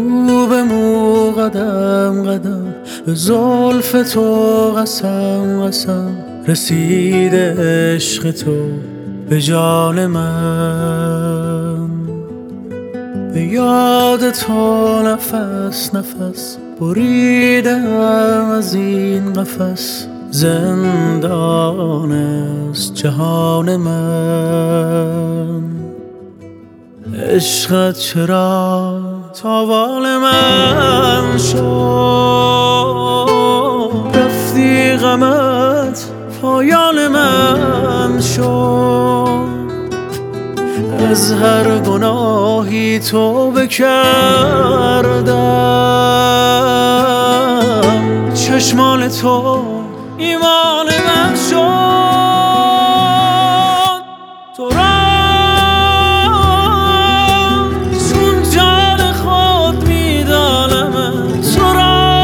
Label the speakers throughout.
Speaker 1: مو به مو قدم قدم به زلف تو قسم قسم رسیده عشق تو به جان من. به یاد تو نفس نفس بریدم از این قفس، زندان است جهان من. عشقت چرا تاوان من شد، رفتی غمت پایان من شد. از هر گناهی توبه کردم، چشمان تو ایمان من شد. تو را چون جان خود میدانم، تو را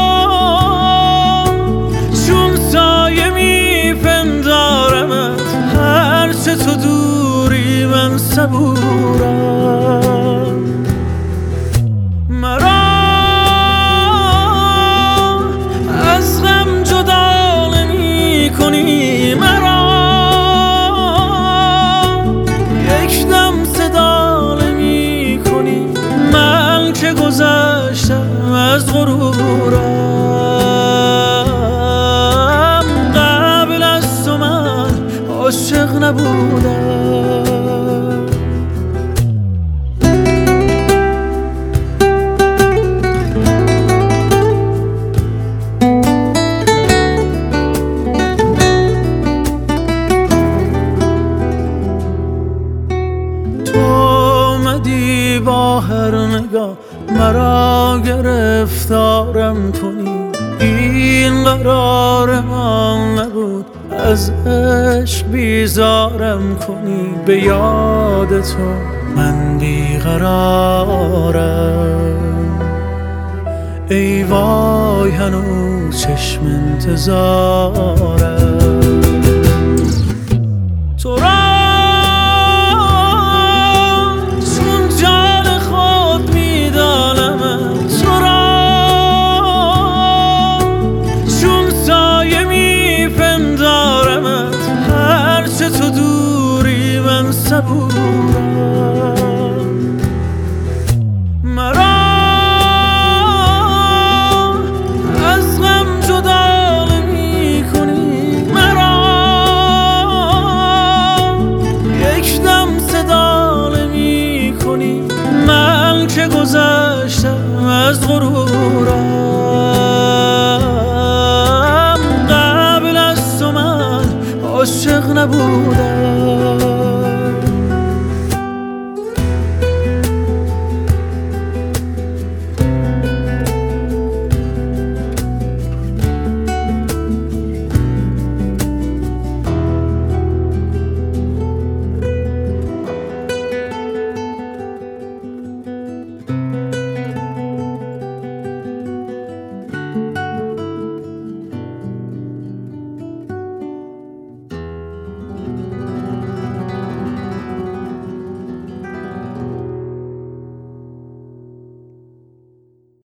Speaker 1: چون سایه میپندارمت. هرچه تو دوری من صبورم. مرا از غم جدا نمی کنی، مرا یک دم صدا نمی کنی. من که گذشتم از غرورم، قبل از تو من عاشق نبودم. با هر نگاه مرا گرفتارم کنی. این قرار ما نبود، از عشق بیزارم کنی. به یاد تو من بیقرارم، ای وای هنوز چشم انتظارم.